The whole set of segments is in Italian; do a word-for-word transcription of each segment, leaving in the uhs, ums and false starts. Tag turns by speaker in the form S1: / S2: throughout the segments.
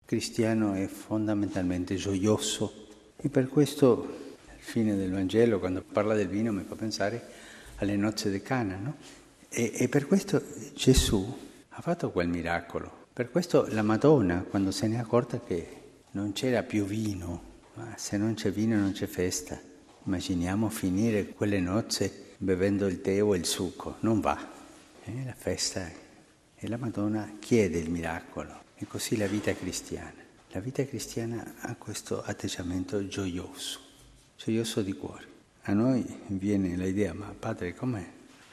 S1: cristiano è fondamentalmente gioioso e per questo il fine del Vangelo, quando parla del vino, mi fa pensare alle nozze di Cana, no? E, e per questo Gesù ha fatto quel miracolo. Per questo la Madonna, quando se ne è accorta che non c'era più vino, ma se non c'è vino non c'è festa. Immaginiamo finire quelle nozze bevendo il tè o il succo. Non va. Eh, la festa. E la Madonna chiede il miracolo. E così la vita cristiana. La vita cristiana ha questo atteggiamento gioioso, gioioso di cuore. A noi viene l'idea, ma padre, com'è?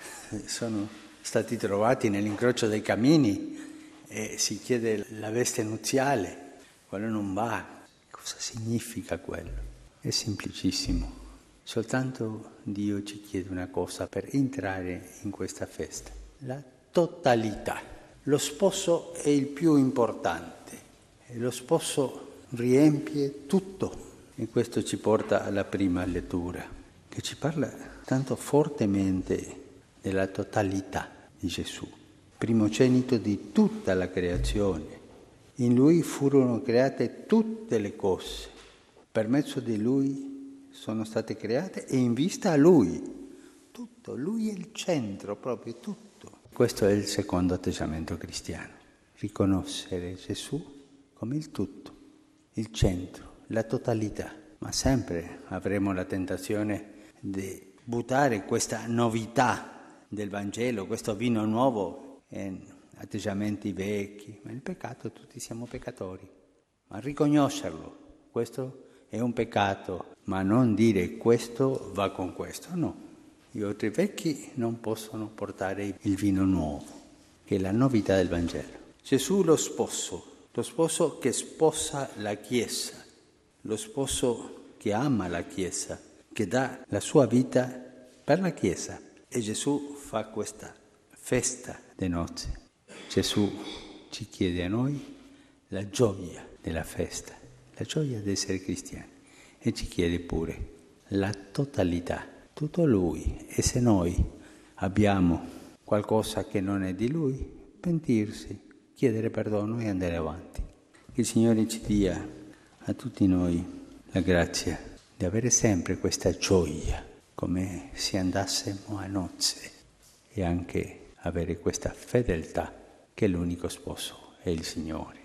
S1: Sono stati trovati nell'incrocio dei cammini e si chiede la veste nuziale, quello non va. Cosa significa quello? È semplicissimo. Soltanto Dio ci chiede una cosa per entrare in questa festa, la totalità. Lo sposo è il più importante e lo sposo riempie tutto. E questo ci porta alla prima lettura, che ci parla tanto fortemente della totalità di Gesù, primogenito di tutta la creazione. In Lui furono create tutte le cose, per mezzo di Lui sono state create e in vista a Lui. Tutto, Lui è il centro, proprio tutto. Questo è il secondo atteggiamento cristiano, riconoscere Gesù come il tutto, il centro, la totalità. Ma sempre avremo la tentazione di buttare questa novità del Vangelo, questo vino nuovo in atteggiamenti vecchi. Ma il peccato, tutti siamo peccatori. Ma riconoscerlo, questo è un peccato, ma non dire questo va con questo, no. Gli altri vecchi non possono portare il vino nuovo, che è la novità del Vangelo. Gesù lo sposo, lo sposo che sposa la Chiesa, lo sposo che ama la Chiesa, che dà la sua vita per la Chiesa. E Gesù fa questa festa di nozze. Gesù ci chiede a noi la gioia della festa, la gioia di essere cristiani. E ci chiede pure la totalità, tutto Lui. E se noi abbiamo qualcosa che non è di Lui, pentirsi, chiedere perdono e andare avanti. Che il Signore ci dia a tutti noi la grazia di avere sempre questa gioia, come se andassimo a nozze, e anche avere questa fedeltà che l'unico sposo è il Signore.